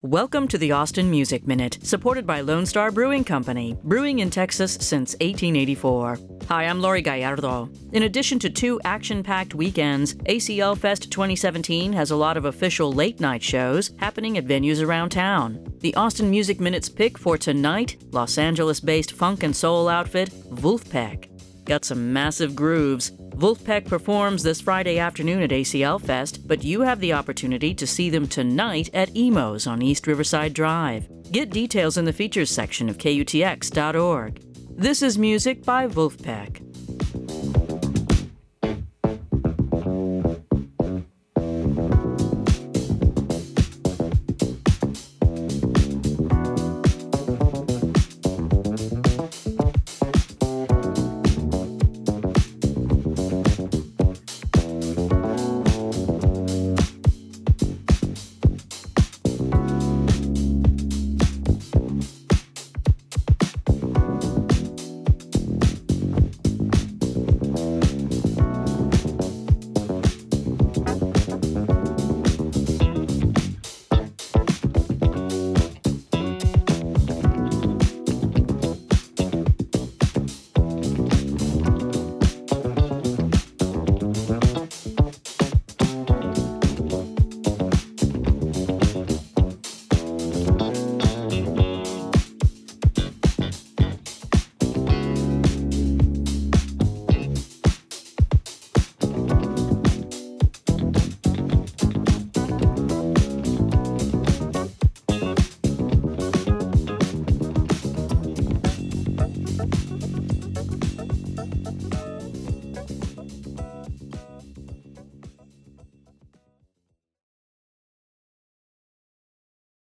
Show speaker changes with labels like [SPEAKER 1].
[SPEAKER 1] Welcome to the Austin Music Minute, supported by Lone Star Brewing Company, brewing in Texas since 1884. Hi, I'm Lori Gallardo. In addition to two action-packed weekends, ACL Fest 2017 has a lot of official late-night shows happening at venues around town. The Austin Music Minute's pick for tonight, Los Angeles-based funk and soul outfit, Vulfpeck. Got some massive grooves. Vulfpeck performs this Friday afternoon at ACL Fest, but you have the opportunity to see them tonight at Emo's on East Riverside Drive. Get details in the features section of KUTX.org. This is music by Vulfpeck.